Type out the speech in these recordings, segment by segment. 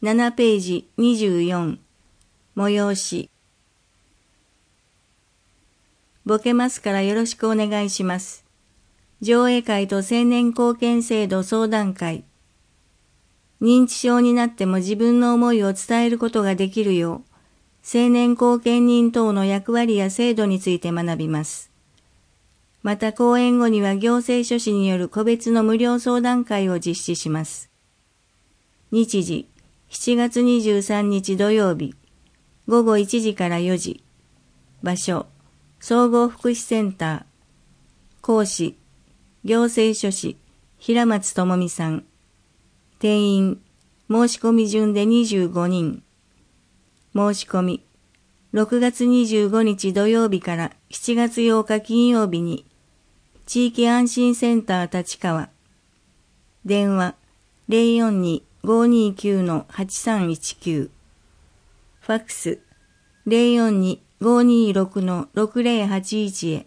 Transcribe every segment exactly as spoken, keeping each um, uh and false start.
ななページにじゅうよん、催し。ボケますからよろしくお願いします。上映会と青年貢献制度相談会。認知症になっても自分の思いを伝えることができるよう、青年貢献人等の役割や制度について学びます。また講演後には行政書士による個別の無料相談会を実施します。日時、しちがつにじゅうさんにち土曜日、ごごいちじからよじ。場所、総合福祉センター。講師、行政書士、平松智美さん。定員、申し込み順でにじゅうごにん。申し込み、ろくがつにじゅうごにち土曜日からしちがつようか金曜日に、地域安心センター立川。電話、ゼロよんに ごーにーきゅう はちさんいちきゅう。ファックス、ゼロよんに ごーにーろく ろくゼロはちいち へ。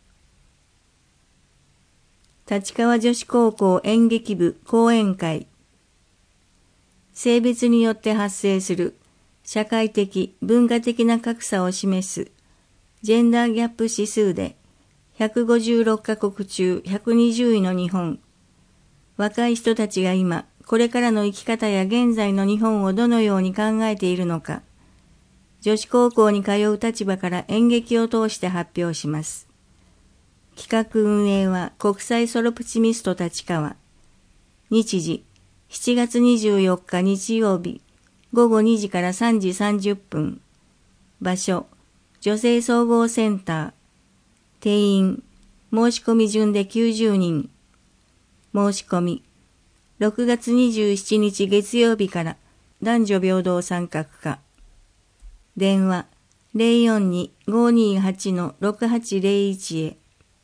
立川女子高校演劇部講演会。性別によって発生する社会的・文化的な格差を示すジェンダーギャップ指数でひゃくごじゅうろっかこく中ひゃくにじゅういの日本。若い人たちが今、これからの生き方や現在の日本をどのように考えているのか、女子高校に通う立場から演劇を通して発表します。企画運営は国際ソロプチミスト立川。日時、しちがつにじゅうよっか日曜日、ごごにじからさんじさんじゅっぷん。場所、女性総合センター。定員、申し込み順できゅうじゅうにん。申し込み、ろくがつにじゅうしちにち月曜日から男女平等参画課。電話、ゼロよんに ごーにーはち ろくはちゼロいち へ。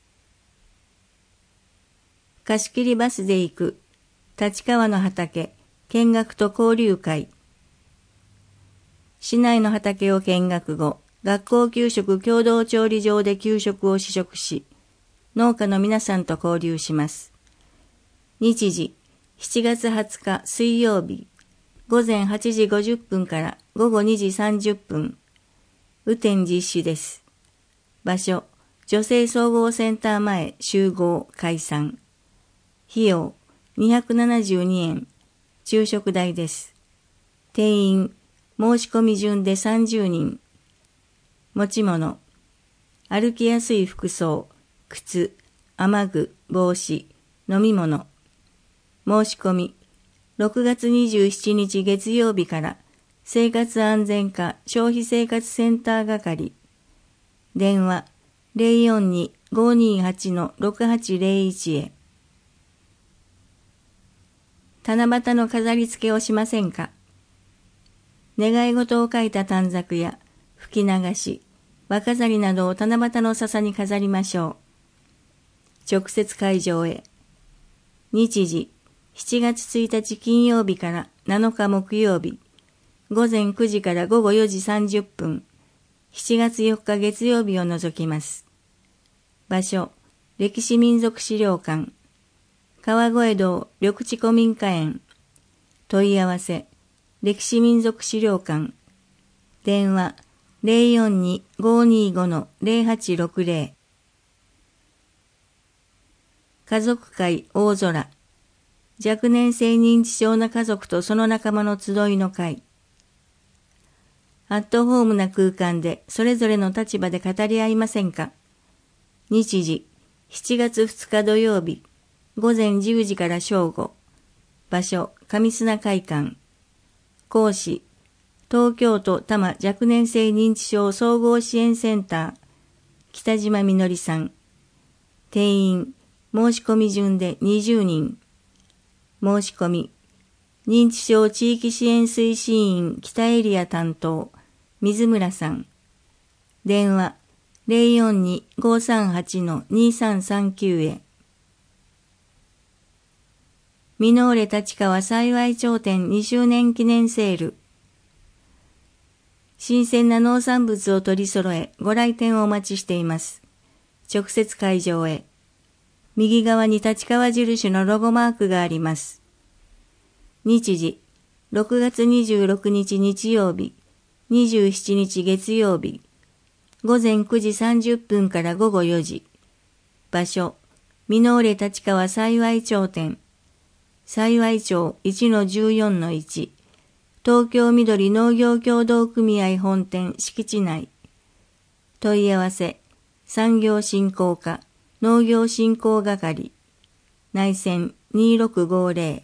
貸し切りバスで行く。立川の畑、見学と交流会。市内の畑を見学後、学校給食共同調理場で給食を試食し、農家の皆さんと交流します。日時、しちがつはつか水曜日、ごぜんはちじごじゅっぷんからごごにじさんじゅっぷん。雨天実施です。場所、女性総合センター前集合解散。費用、にひゃくななじゅうにえん。昼食代です。定員、申し込み順でさんじゅうにん。持ち物、歩きやすい服装、靴、雨具、帽子、飲み物。申し込み、ろくがつにじゅうしちにち月曜日から生活安全課消費生活センター係。電話、ゼロよんに ごーにーはち ろくはちゼロいち へ。七夕の飾り付けをしませんか？願い事を書いた短冊や吹き流し、輪飾りなどを七夕の笹に飾りましょう。直接会場へ。日時、しちがつついたち金曜日からなのか木曜日、ごぜんくじからごごよじさんじゅっぷん、しちがつよっか月曜日を除きます。場所、歴史民俗資料館。川越道緑地古民家園。問い合わせ、歴史民俗資料館。電話、ゼロよんに ごーにーご ゼロはちろくゼロ。家族会大空。若年性認知症な家族とその仲間の集いの会。アットホームな空間でそれぞれの立場で語り合いませんか？日時、しちがつふつか土曜日、ごぜんじゅうじから正午。場所、上砂会館。講師、東京都多摩若年性認知症総合支援センター、北島みのりさん。定員、申し込み順でにじゅうにん。申し込み、認知症地域支援推進員北エリア担当、水村さん。電話、ゼロよんに ごーさんはち にーさんさんきゅう へ。ミノーレ立川幸町店にしゅうねん記念セール。新鮮な農産物を取り揃え、ご来店をお待ちしています。直接会場へ。右側に立川印のロゴマークがあります。日時、 ろくがつにじゅうろくにち日曜日、にじゅうしちにち月曜日、ごぜんくじさんじゅっぷんからごごよじ。場所、箕浦立川幸町店。幸町 いちのじゅうよんのいち。東京緑農業協同組合本店敷地内。問い合わせ、産業振興課、農業振興係、内線にろくごぜろ。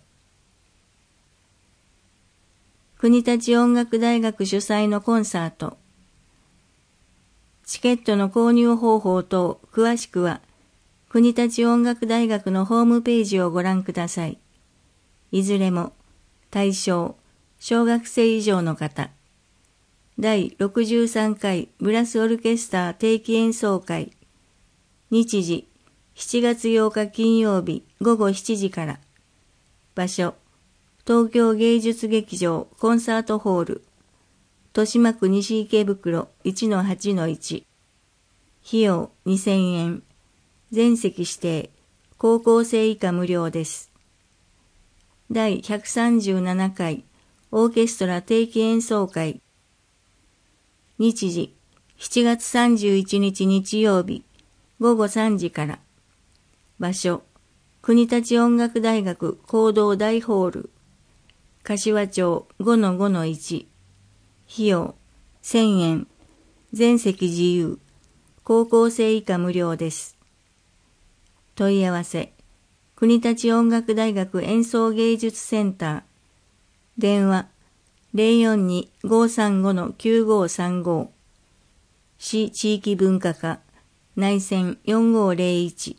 国立音楽大学主催のコンサート。チケットの購入方法等、詳しくは、国立音楽大学のホームページをご覧ください。いずれも、対象、小学生以上の方。だいろくじゅうさんかいブラスオルケスター定期演奏会。日時、しちがつようか金曜日ごごしちじから。場所、東京芸術劇場コンサートホール。豊島区西池袋 いちのはちのいち。費用にせんえん。全席指定。高校生以下無料です。だいひゃくさんじゅうななかいオーケストラ定期演奏会。日時、しちがつさんじゅういちにち日曜日、ごごさんじから。場所、国立音楽大学講堂大ホール。柏町 ごのごのいち。費用、せんえん。全席自由。高校生以下無料です。問い合わせ、国立音楽大学演奏芸術センター。電話、ゼロよんに ごさんごのきゅうごさんご。市地域文化課、内線よんごぜろいち。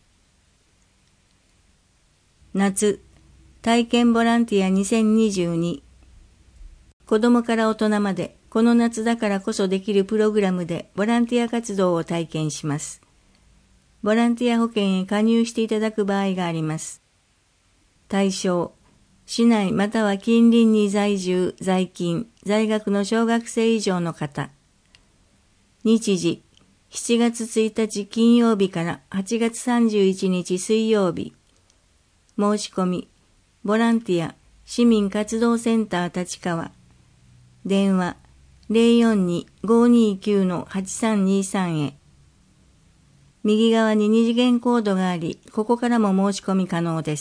夏、体験ボランティアにせんにじゅうに。子供から大人まで、この夏だからこそできるプログラムでボランティア活動を体験します。ボランティア保険へ加入していただく場合があります。対象、市内または近隣に在住、在勤、在学の小学生以上の方。日時、しちがつついたち金曜日からはちがつさんじゅういちにち水曜日。申し込み、ボランティア、市民活動センター立川。電話、ゼロよんに ごにきゅう はちさんにさん へ。右側に二次元コードがあり、ここからも申し込み可能です。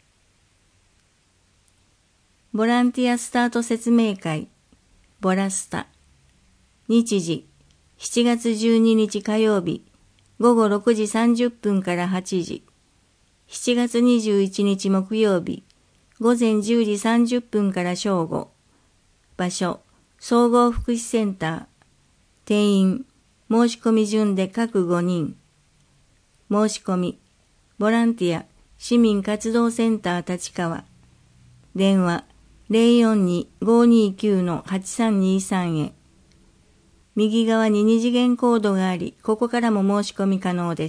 ボランティアスタート説明会、ボラスタ。日時、しちがつじゅうににち火曜日、ごごろくじさんじゅっぷんからはちじ。しちがつにじゅういちにち木曜日、ごぜんじゅうじさんじゅっぷんから正午。場所、総合福祉センター。定員、申し込み順で各ごにん。申し込み、ボランティア、市民活動センター立川。電話、ゼロよんに ごにきゅう はちさんにさん へ。右側に二次元コードがあり、ここからも申し込み可能です。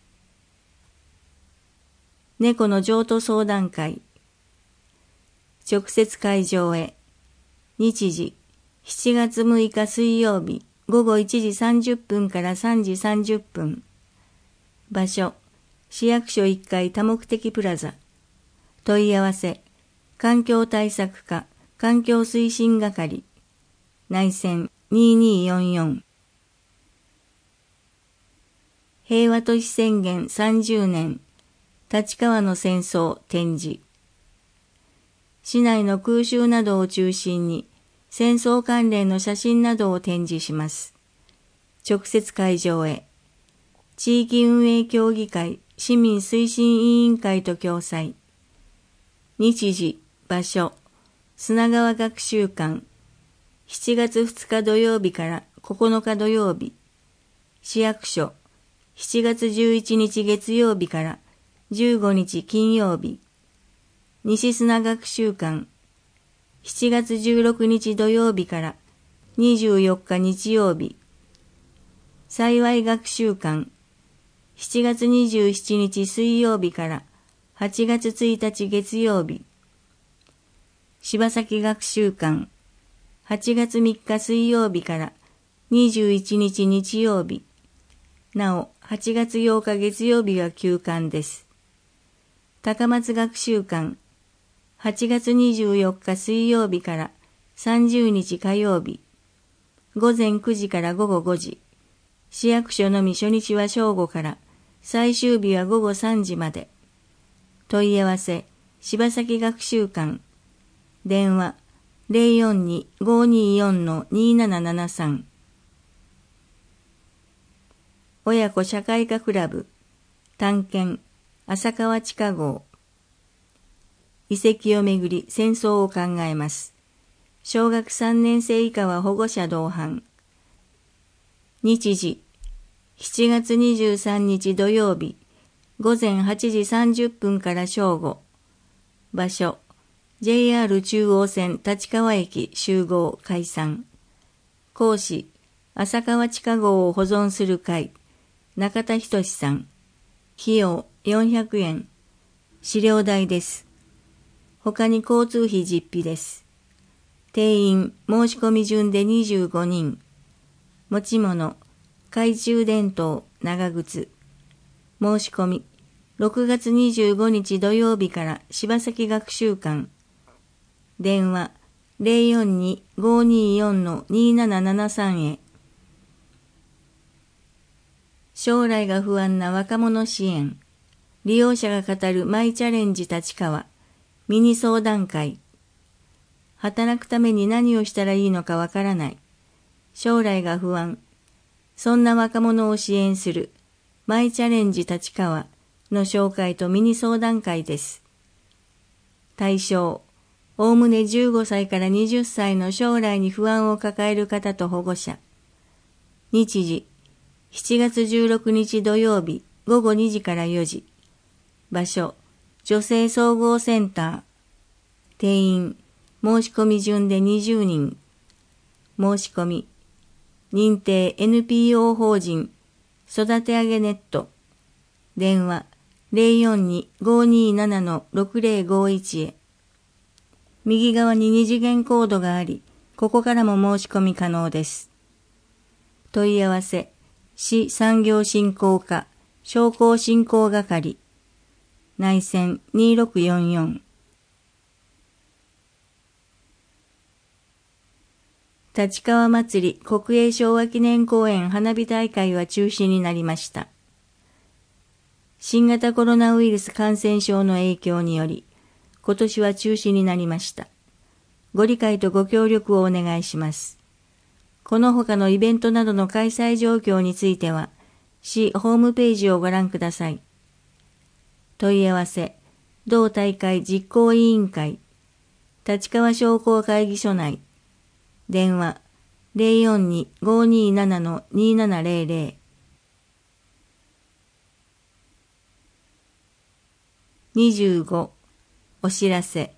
猫の譲渡相談会。直接会場へ。日時、しちがつむいか水曜日、ごごいちじさんじゅっぷんからさんじさんじゅっぷん。場所、市役所いっかい多目的プラザ。問い合わせ、環境対策課、環境推進係。内線にによんよん。平和都市宣言さんじゅうねん。立川の戦争展示。市内の空襲などを中心に、戦争関連の写真などを展示します。直接会場へ。地域運営協議会、市民推進委員会と共催。日時、場所、砂川学習館。しちがつふつか土曜日からここのか土曜日。市役所、しちがつじゅういちにち月曜日からじゅうごにち金曜日。西砂学習館。しちがつじゅうろくにち土曜日からにじゅうよっか日曜日。幸い学習館。しちがつにじゅうしちにち水曜日からはちがつついたち月曜日。柴崎学習館。はちがつみっか水曜日からにじゅういちにち日曜日。なお、はちがつようか月曜日は休館です。高松学習館。 はちがつにじゅうよっか水曜日からさんじゅうにち火曜日、午前くじから午後ごじ、市役所のみ初日は正午から最終日は午後さんじまで。問い合わせ、柴崎学習館。電話、ゼロよんに ごーにーよん にーななななさん。親子社会科クラブ、探検、浅川地下号。遺跡をめぐり戦争を考えます。小学さんねん生以下は保護者同伴。日時、しちがつにじゅうさんにち土曜日、午前はちじさんじゅっぷんから正午。場所、ジェイアール 中央線立川駅集合解散。講師、浅川地下号を保存する会、中田仁さん。費用よんひゃくえん。資料代です。他に交通費実費です。定員、申し込み順でにじゅうごにん。持ち物、懐中電灯、長靴。申し込み、ろくがつにじゅうごにち土曜日から柴崎学習館。電話、ゼロよんに ごーにーよん にーななななさん へ。将来が不安な若者支援。利用者が語るマイチャレンジ立川。ミニ相談会。働くために何をしたらいいのかわからない。将来が不安。そんな若者を支援するマイチャレンジ立川の紹介とミニ相談会です。対象、おおむねじゅうごさいからはたちの将来に不安を抱える方と保護者。日時、しちがつじゅうろくにち土曜日ごごにじからよじ。場所、女性総合センター。定員、申し込み順でにじゅうにん。申し込み、認定 エヌピーオー 法人、育て上げネット。電話、ゼロよんに ごーにーなな ろくゼロごいち へ。右側に二次元コードがあり、ここからも申し込み可能です。問い合わせ、市産業振興課、商工振興係。内線にろくよんよん。立川祭り国営昭和記念公園花火大会は中止になりました。新型コロナウイルス感染症の影響により、今年は中止になりました。ご理解とご協力をお願いします。この他のイベントなどの開催状況については、市ホームページをご覧ください。問い合わせ、同大会実行委員会、立川商工会議所内、電話、ゼロよんに ごーにーなな にーななゼロゼロ。にじゅうご、お知らせ。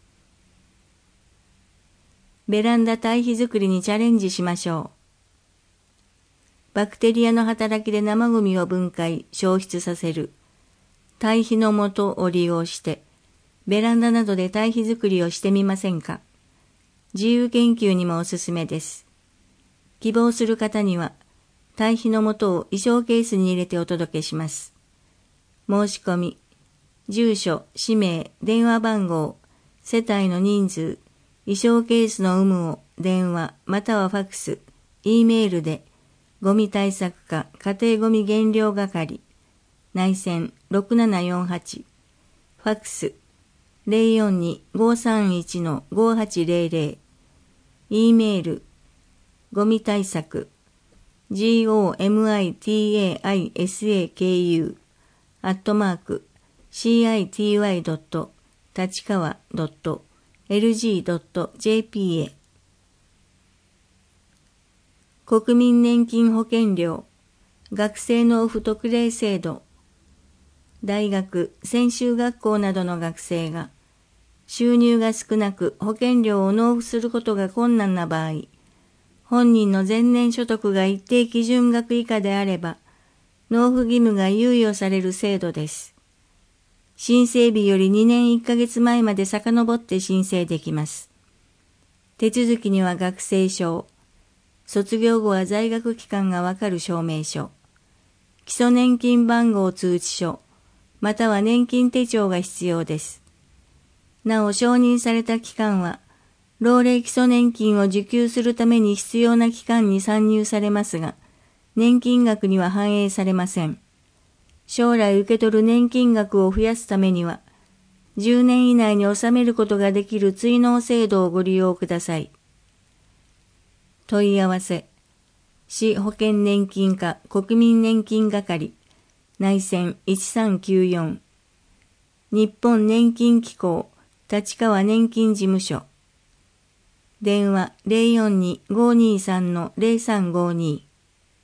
ベランダ堆肥作りにチャレンジしましょう。バクテリアの働きで生ゴミを分解、消失させる。堆肥の素を利用して、ベランダなどで堆肥作りをしてみませんか。自由研究にもおすすめです。希望する方には、堆肥の素を衣装ケースに入れてお届けします。申し込み、住所、氏名、電話番号、世帯の人数、衣装ケースの有無を電話またはファックス、Eメールで、ゴミ対策課家庭ゴミ減量係、内線ろくななよんはち、ファックスゼロよんに ごーさんいち ごーはちゼロゼロ、Eメール、ゴミ対策、gomitaisaku、アットマーク、city. 立川 .エルジー ジェーピー へ。国民年金保険料、学生納付特例制度、大学、専修学校などの学生が、収入が少なく保険料を納付することが困難な場合、本人の前年所得が一定基準額以下であれば、納付義務が猶予される制度です。申請日よりにねんいっかげつまえまで遡って申請できます。手続きには学生証、卒業後は在学期間がわかる証明書、基礎年金番号通知書、または年金手帳が必要です。 なお承認された期間は、老齢基礎年金を受給するために必要な期間に算入されますが、年金額には反映されません。将来受け取る年金額を増やすためには、じゅうねん以内に納めることができる追納制度をご利用ください。問い合わせ、市保険年金課国民年金係、内線いちさんきゅうよん、日本年金機構立川年金事務所、電話 ゼロよんに ごーにーさん ゼロさんごーにー。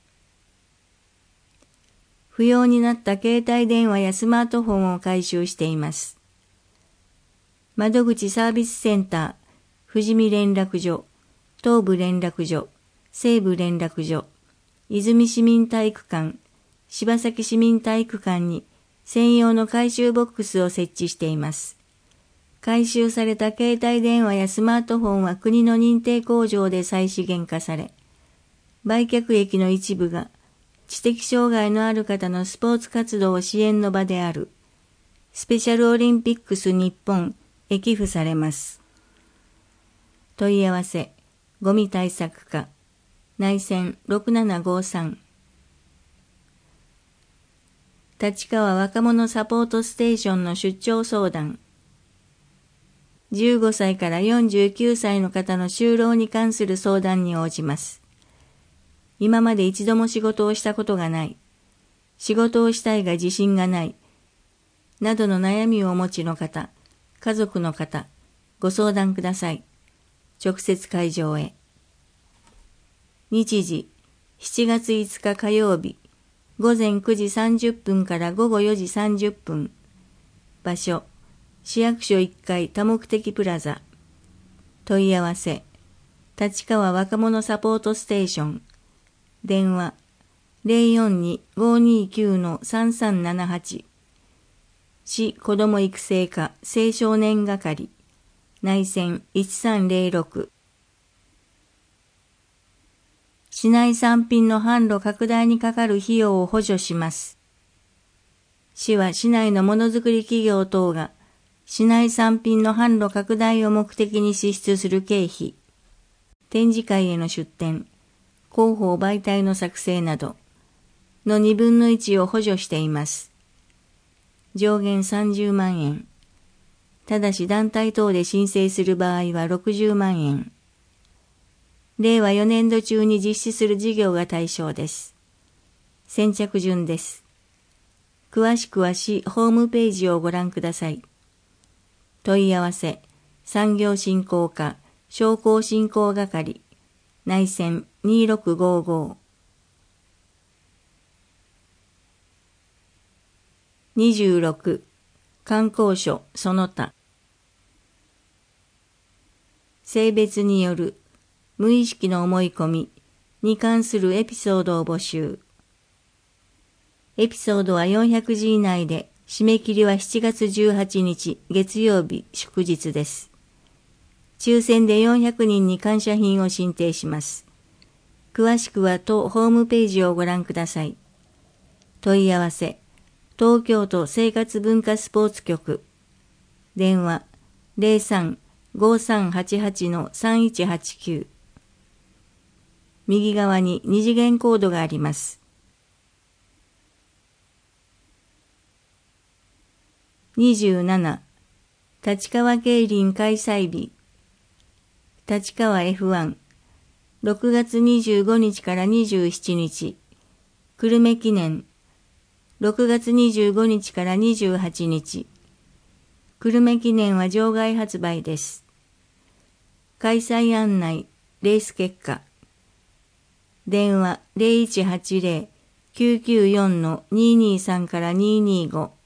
不要になった携帯電話やスマートフォンを回収しています。窓口サービスセンター、富士見連絡所、東部連絡所、西部連絡所、泉市民体育館、柴崎市民体育館に専用の回収ボックスを設置しています。回収された携帯電話やスマートフォンは国の認定工場で再資源化され、売却益の一部が知的障害のある方のスポーツ活動支援の場であるスペシャルオリンピックス日本へ寄付されます。問い合わせ、ゴミ対策課、内線ろくななごーさん。立川若者サポートステーションの出張相談。じゅうごさいからよんじゅうきゅうさいの方の就労に関する相談に応じます。今まで一度も仕事をしたことがない、仕事をしたいが自信がない、などの悩みをお持ちの方、家族の方、ご相談ください。直接会場へ。日時、しちがついつか火曜日、ごぜんくじさんじゅっぷんからごごよじさんじゅっぷん。場所、市役所いっかい多目的プラザ。問い合わせ、立川若者サポートステーション。電話、ゼロよんに ごーにーきゅう さんさんななはち。市子ども育成課青少年係、内線いちさんゼロろく。市内産品の販路拡大にかかる費用を補助します。市は市内のものづくり企業等が市内産品の販路拡大を目的に支出する経費、展示会への出展、広報媒体の作成などのにぶんのいちを補助しています。上限さんじゅうまんえん。ただし団体等で申請する場合はろくじゅうまんえん。れいわよねんど中に実施する事業が対象です。先着順です。詳しくは市ホームページをご覧ください。問い合わせ、産業振興課商工振興係、内線にろくごご。にじゅうろく、観光所その他。性別による無意識の思い込みに関するエピソードを募集。エピソードはよんひゃくじ以内で、締め切りはしちがつじゅうはちにち月曜日祝日です。抽選でよんひゃくにんに感謝品を進呈します。詳しくは当ホームページをご覧ください。問い合わせ、東京都生活文化スポーツ局。電話ゼロさん ごーさんはちはち さんいちはちきゅう。右側に二次元コードがあります。にじゅうなな、立川競輪開催日。立川 エフワン、ろくがつにじゅうごにちからにじゅうしちにち。久留米記念、ろくがつにじゅうごにちからにじゅうはちにち。久留米記念は場外発売です。開催案内、レース結果。電話ゼロいちはちゼロ きゅうきゅうよん にーにーさんからにーにーご。